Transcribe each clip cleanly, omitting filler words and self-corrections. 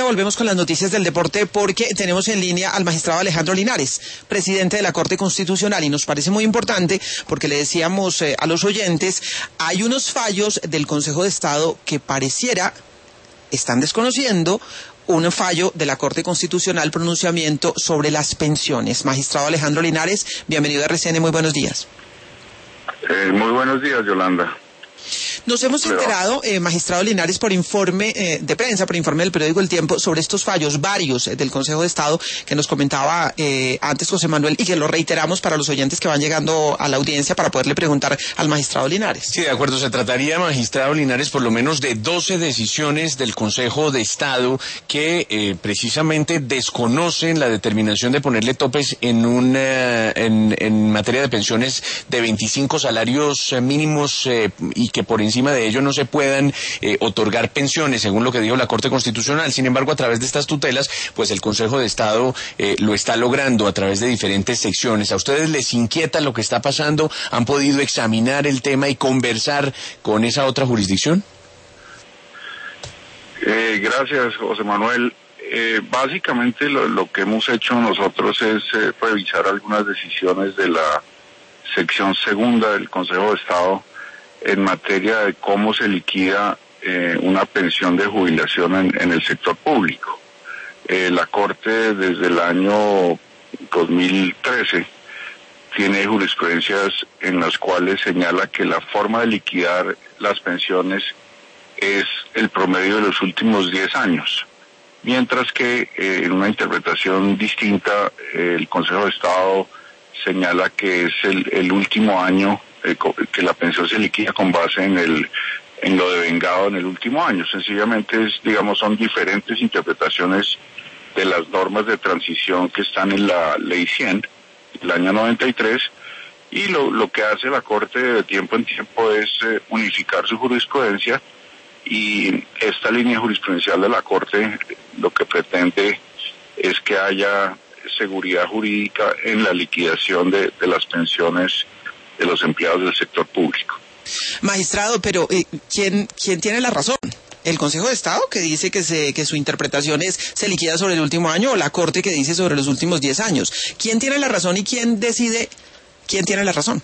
volvemos con las noticias del deporte porque tenemos en línea al magistrado Alejandro Linares, presidente de la Corte Constitucional, y nos parece muy importante porque le decíamos a los oyentes, hay unos fallos del Consejo de Estado que pareciera están desconociendo un fallo de la Corte Constitucional, pronunciamiento sobre las pensiones. Magistrado Alejandro Linares, bienvenido a RCN, muy buenos días. Muy buenos días, Yolanda. Nos hemos enterado, magistrado Linares, por informe de prensa, por informe del periódico El Tiempo, sobre estos fallos, varios del Consejo de Estado, que nos comentaba antes José Manuel, y que lo reiteramos para los oyentes que van llegando a la audiencia para poderle preguntar al magistrado Linares. Sí, de acuerdo, se trataría, magistrado Linares, por lo menos de 12 decisiones del Consejo de Estado que precisamente desconocen la determinación de ponerle topes en materia de pensiones de 25 salarios mínimos y que por encima de ello no se puedan otorgar pensiones, según lo que dijo la Corte Constitucional. Sin embargo, a través de estas tutelas, pues el Consejo de Estado lo está logrando a través de diferentes secciones. ¿A ustedes les inquieta lo que está pasando? ¿Han podido examinar el tema y conversar con esa otra jurisdicción? Gracias, José Manuel. Básicamente lo que hemos hecho nosotros es revisar algunas decisiones de la sección segunda del Consejo de Estado en materia de cómo se liquida una pensión de jubilación en el sector público. La Corte desde el año 2013 tiene jurisprudencias en las cuales señala que la forma de liquidar las pensiones es el promedio de los últimos 10 años, mientras que en una interpretación distinta el Consejo de Estado señala que es el último año que la pensión se liquida con base en lo devengado en el último año. Sencillamente son diferentes interpretaciones de las normas de transición que están en la Ley 100 del año 93, y lo que hace la Corte de tiempo en tiempo es unificar su jurisprudencia, y esta línea jurisprudencial de la Corte lo que pretende es que haya seguridad jurídica en la liquidación de las pensiones de los empleados del sector público. Magistrado, pero ¿quién tiene la razón? ¿El Consejo de Estado, que dice que su interpretación se liquida sobre el último año, o la Corte, que dice sobre los últimos 10 años? ¿Quién tiene la razón y quién decide quién tiene la razón?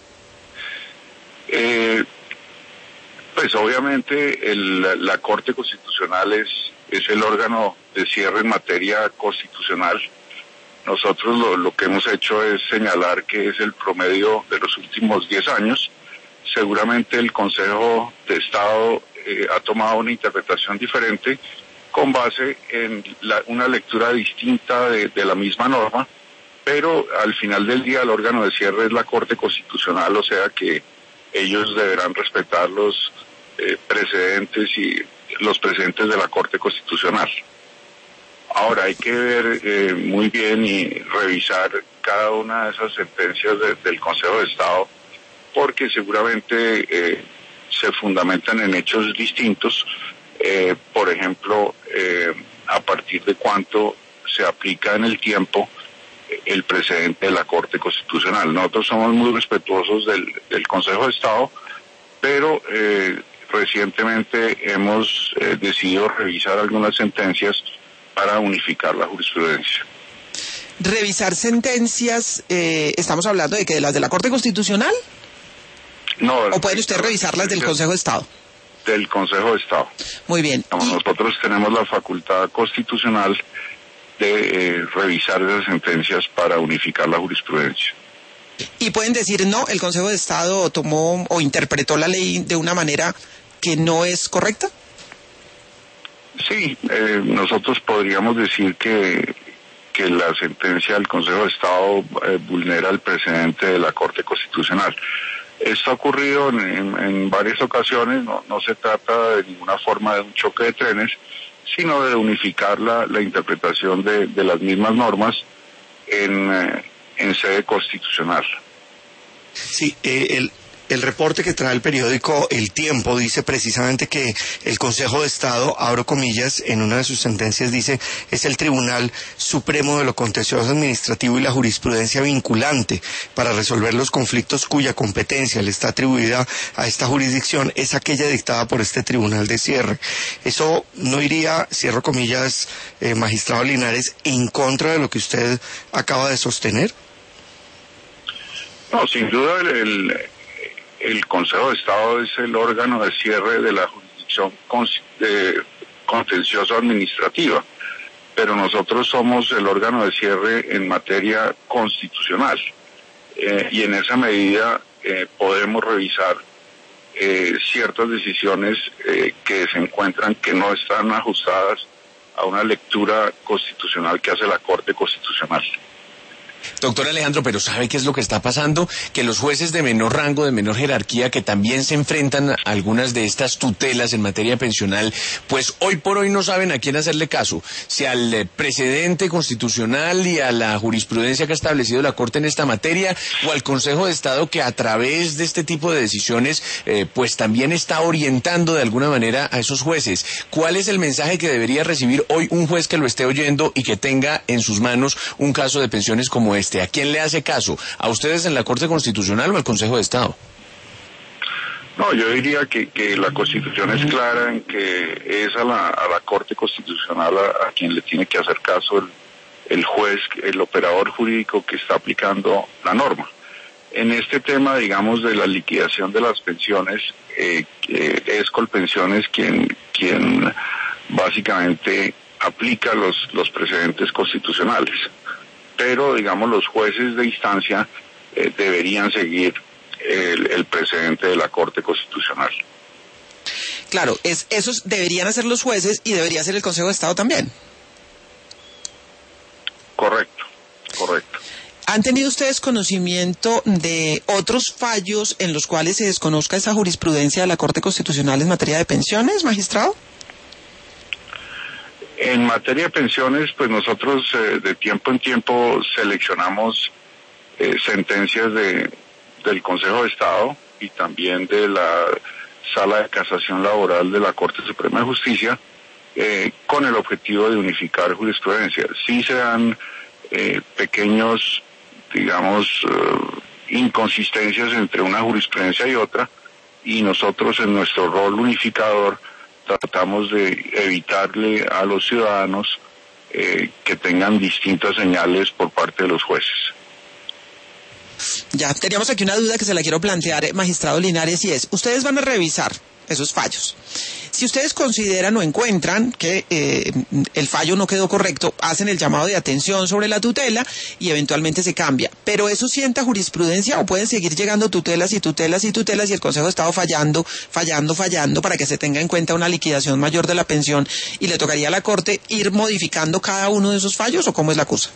Pues obviamente la Corte Constitucional es el órgano de cierre en materia constitucional. Nosotros lo que hemos hecho es señalar que es el promedio de los últimos 10 años. Seguramente el Consejo de Estado ha tomado una interpretación diferente con base en una lectura distinta de la misma norma, pero al final del día el órgano de cierre es la Corte Constitucional, o sea que ellos deberán respetar los precedentes de la Corte Constitucional. Ahora hay que ver muy bien y revisar cada una de esas sentencias del Consejo de Estado, porque seguramente se fundamentan en hechos distintos. Por ejemplo, a partir de cuánto se aplica en el tiempo el precedente de la Corte Constitucional. Nosotros somos muy respetuosos del Consejo de Estado, pero recientemente hemos decidido revisar algunas sentencias para unificar la jurisprudencia. Revisar sentencias, estamos hablando de que de las de la Corte Constitucional. No. ¿O puede usted revisarlas del Consejo de Estado? Del Consejo de Estado. Muy bien. Nosotros tenemos la facultad constitucional de revisar esas sentencias para unificar la jurisprudencia. ¿Y pueden decir, no, el Consejo de Estado tomó o interpretó la ley de una manera que no es correcta? Sí, nosotros podríamos decir que la sentencia del Consejo de Estado vulnera el precedente de la Corte Constitucional. Esto ha ocurrido en varias ocasiones, no se trata de ninguna forma de un choque de trenes, sino de unificar la interpretación de las mismas normas en sede constitucional. Sí, El reporte que trae el periódico El Tiempo dice precisamente que el Consejo de Estado, abro comillas, en una de sus sentencias dice, es el Tribunal Supremo de lo Contencioso Administrativo y la jurisprudencia vinculante para resolver los conflictos cuya competencia le está atribuida a esta jurisdicción es aquella dictada por este Tribunal de Cierre. Eso no iría, cierro comillas, magistrado Linares, en contra de lo que usted acaba de sostener. No, sin duda el Consejo de Estado es el órgano de cierre de la jurisdicción contencioso administrativa, pero nosotros somos el órgano de cierre en materia constitucional, y en esa medida podemos revisar ciertas decisiones que se encuentran que no están ajustadas a una lectura constitucional que hace la Corte Constitucional. Doctor Alejandro, pero ¿sabe qué es lo que está pasando? Que los jueces de menor rango, de menor jerarquía, que también se enfrentan a algunas de estas tutelas en materia pensional, pues hoy por hoy no saben a quién hacerle caso, si al precedente constitucional y a la jurisprudencia que ha establecido la Corte en esta materia, o al Consejo de Estado que a través de este tipo de decisiones, pues también está orientando de alguna manera a esos jueces. ¿Cuál es el mensaje que debería recibir hoy un juez que lo esté oyendo y que tenga en sus manos un caso de pensiones como este? ¿A quién le hace caso? ¿A ustedes en la Corte Constitucional o al Consejo de Estado? No, yo diría que la Constitución es clara en que es a la Corte Constitucional a quien le tiene que hacer caso el juez, el operador jurídico que está aplicando la norma. En este tema, digamos, de la liquidación de las pensiones, es Colpensiones quien básicamente aplica los precedentes constitucionales. Pero, digamos, los jueces de instancia deberían seguir el precedente de la Corte Constitucional. Claro, esos deberían hacer los jueces y debería ser el Consejo de Estado también. Correcto. ¿Han tenido ustedes conocimiento de otros fallos en los cuales se desconozca esa jurisprudencia de la Corte Constitucional en materia de pensiones, magistrado? En materia de pensiones, pues nosotros de tiempo en tiempo seleccionamos sentencias del Consejo de Estado y también de la Sala de Casación Laboral de la Corte Suprema de Justicia, con el objetivo de unificar jurisprudencia. Sí se dan pequeños, digamos, inconsistencias entre una jurisprudencia y otra, y nosotros en nuestro rol unificador tratamos de evitarle a los ciudadanos que tengan distintas señales por parte de los jueces. Ya, teníamos aquí una duda que se la quiero plantear, magistrado Linares, y es, ustedes van a revisar esos fallos. Si ustedes consideran o encuentran que el fallo no quedó correcto, hacen el llamado de atención sobre la tutela y eventualmente se cambia. ¿Pero eso sienta jurisprudencia o pueden seguir llegando tutelas y tutelas y tutelas y el Consejo de Estado fallando para que se tenga en cuenta una liquidación mayor de la pensión y le tocaría a la Corte ir modificando cada uno de esos fallos, o cómo es la cosa?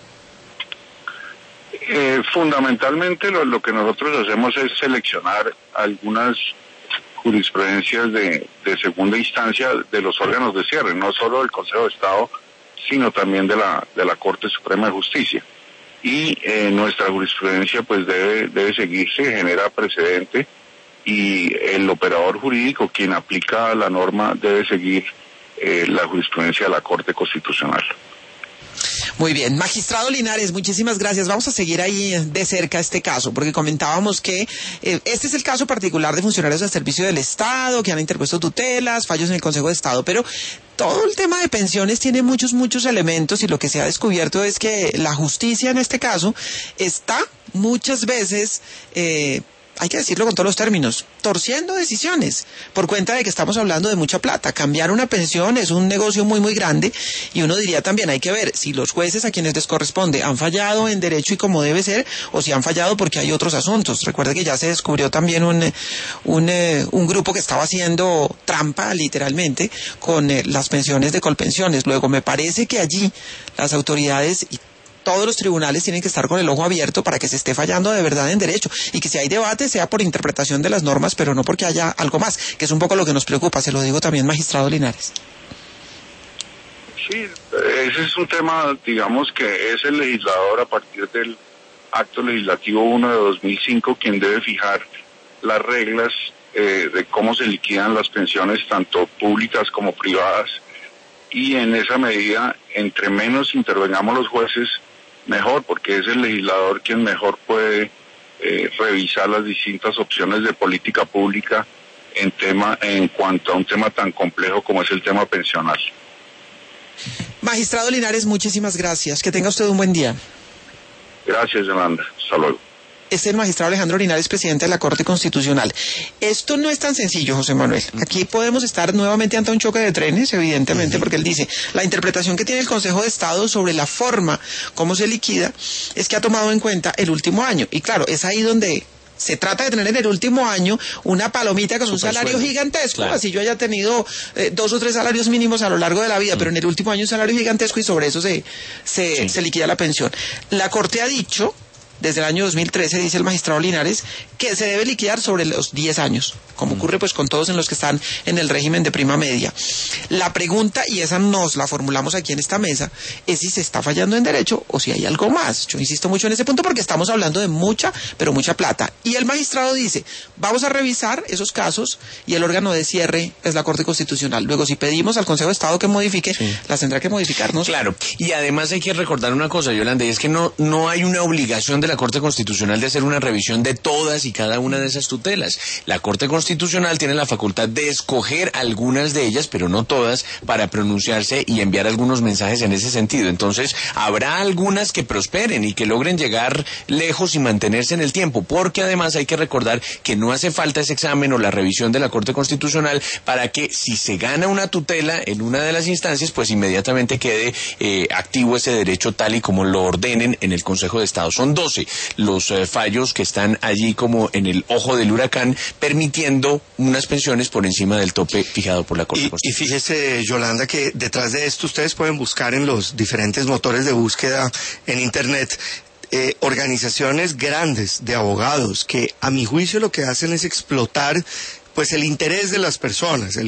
Fundamentalmente lo que nosotros hacemos es seleccionar algunas jurisprudencias de segunda instancia de los órganos de cierre, no solo del Consejo de Estado, sino también de la Corte Suprema de Justicia. Y nuestra jurisprudencia pues debe seguirse, genera precedente, y el operador jurídico, quien aplica la norma, debe seguir la jurisprudencia de la Corte Constitucional. Muy bien, magistrado Linares, muchísimas gracias. Vamos a seguir ahí de cerca este caso, porque comentábamos que este es el caso particular de funcionarios al servicio del Estado que han interpuesto tutelas, fallos en el Consejo de Estado, pero todo el tema de pensiones tiene muchos elementos, y lo que se ha descubierto es que la justicia en este caso está muchas veces hay que decirlo con todos los términos, torciendo decisiones, por cuenta de que estamos hablando de mucha plata. Cambiar una pensión es un negocio muy grande, y uno diría también, hay que ver si los jueces a quienes les corresponde han fallado en derecho y como debe ser, o si han fallado porque hay otros asuntos. Recuerde que ya se descubrió también un grupo que estaba haciendo trampa, literalmente, con las pensiones de Colpensiones. Luego, me parece que allí las autoridades y todos los tribunales tienen que estar con el ojo abierto para que se esté fallando de verdad en derecho, y que si hay debate sea por interpretación de las normas, pero no porque haya algo más, que es un poco lo que nos preocupa. Se lo digo también, magistrado Linares. Sí, ese es un tema, digamos, que es el legislador, a partir del Acto Legislativo 1 de 2005, quien debe fijar las reglas de cómo se liquidan las pensiones, tanto públicas como privadas, y en esa medida, entre menos intervengamos los jueces, mejor, porque es el legislador quien mejor puede revisar las distintas opciones de política pública en cuanto a un tema tan complejo como es el tema pensional. Magistrado Linares, muchísimas gracias. Que tenga usted un buen día. Gracias, Yolanda. Hasta luego. Es el magistrado Alejandro Linares, presidente de la Corte Constitucional. Esto no es tan sencillo, José Manuel. Aquí podemos estar nuevamente ante un choque de trenes, evidentemente, porque él dice, la interpretación que tiene el Consejo de Estado sobre la forma como se liquida es que ha tomado en cuenta el último año. Y claro, es ahí donde se trata de tener en el último año una palomita con un salario gigantesco, claro. Así yo haya tenido 2 o 3 salarios mínimos a lo largo de la vida, pero en el último año un salario gigantesco y sobre eso se liquida la pensión. La Corte ha dicho, desde el año 2013, dice el magistrado Linares, que se debe liquidar sobre los 10 años, como ocurre pues con todos en los que están en el régimen de prima media. La pregunta, y esa nos la formulamos aquí en esta mesa, es si se está fallando en derecho o si hay algo más. Yo insisto mucho en ese punto porque estamos hablando de mucha, pero mucha plata. Y el magistrado dice, vamos a revisar esos casos y el órgano de cierre es la Corte Constitucional. Luego, si pedimos al Consejo de Estado que modifique, las tendrá que modificarnos. Claro, y además hay que recordar una cosa, Yolanda, y es que no hay una obligación de la Corte Constitucional de hacer una revisión de todas y cada una de esas tutelas. La Corte Constitucional tiene la facultad de escoger algunas de ellas, pero no todas, para pronunciarse y enviar algunos mensajes en ese sentido. Entonces, habrá algunas que prosperen y que logren llegar lejos y mantenerse en el tiempo, porque además hay que recordar que no hace falta ese examen o la revisión de la Corte Constitucional para que, si se gana una tutela en una de las instancias, pues inmediatamente quede activo ese derecho tal y como lo ordenen en el Consejo de Estado. Son 12 los fallos que están allí como en el ojo del huracán, permitiendo unas pensiones por encima del tope fijado por la Corte Constitucional. Y fíjese, Yolanda, que detrás de esto ustedes pueden buscar en los diferentes motores de búsqueda en Internet organizaciones grandes de abogados que, a mi juicio, lo que hacen es explotar pues el interés de las personas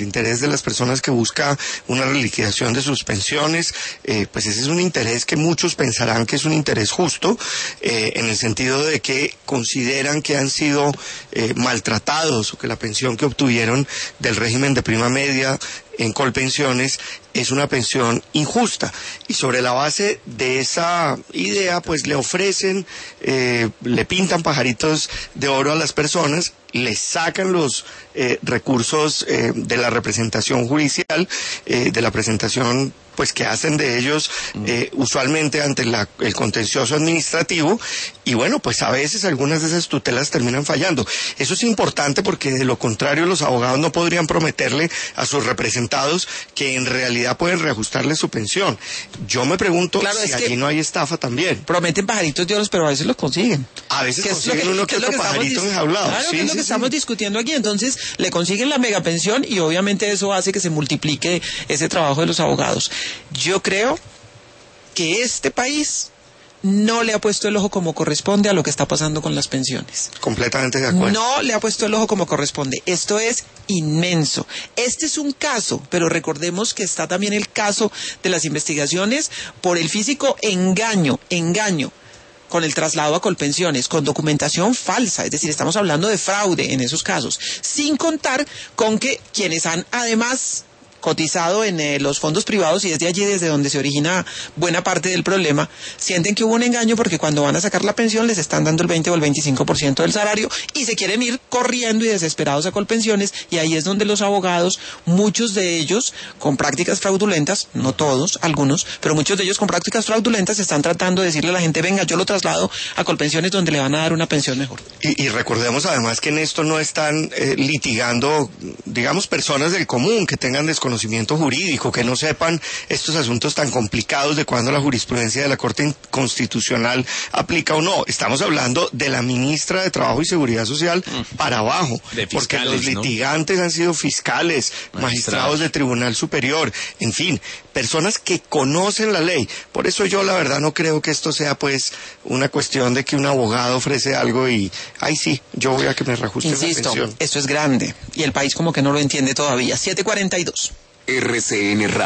que busca una liquidación de sus pensiones, pues ese es un interés que muchos pensarán que es un interés justo, en el sentido de que consideran que han sido maltratados o que la pensión que obtuvieron del régimen de prima media en Colpensiones es una pensión injusta, y sobre la base de esa idea pues le ofrecen, le pintan pajaritos de oro a las personas, les sacan los recursos de la representación judicial, de la presentación pues que hacen de ellos usualmente ante el contencioso administrativo, y bueno, pues a veces algunas de esas tutelas terminan fallando. Eso es importante porque de lo contrario los abogados no podrían prometerle a sus representados que en realidad pueden reajustarle su pensión. Yo me pregunto si allí no hay estafa también. Prometen pajaritos de oro, pero a veces los consiguen. A veces consiguen uno que otro pajarito enjaulado. Claro, que es lo que estamos discutiendo aquí. Entonces le consiguen la megapensión y obviamente eso hace que se multiplique ese trabajo de los abogados. Yo creo que este país no le ha puesto el ojo como corresponde a lo que está pasando con las pensiones. Completamente de acuerdo. No le ha puesto el ojo como corresponde. Esto es inmenso. Este es un caso, pero recordemos que está también el caso de las investigaciones por el físico engaño con el traslado a Colpensiones, con documentación falsa, es decir, estamos hablando de fraude en esos casos, sin contar con que quienes han además cotizado en los fondos privados, y es de allí desde donde se origina buena parte del problema, sienten que hubo un engaño porque cuando van a sacar la pensión les están dando el 20 o el 25% del salario y se quieren ir corriendo y desesperados a Colpensiones, y ahí es donde los abogados, muchos de ellos con prácticas fraudulentas, no todos, algunos, pero muchos de ellos con prácticas fraudulentas están tratando de decirle a la gente, venga, yo lo traslado a Colpensiones donde le van a dar una pensión mejor. Y recordemos además que en esto no están litigando, digamos, personas del común que tengan desconocimiento jurídico, que no sepan estos asuntos tan complicados de cuándo la jurisprudencia de la Corte Constitucional aplica o no. Estamos hablando de la ministra de Trabajo y Seguridad Social para abajo, porque los litigantes han sido fiscales, magistrados de Tribunal Superior, en fin, personas que conocen la ley. Por eso yo la verdad no creo que esto sea pues una cuestión de que un abogado ofrece algo y, ay sí, yo voy a que me reajusten la pensión. Esto es grande y el país como que no lo entiende todavía. 7:42. RCN Radio.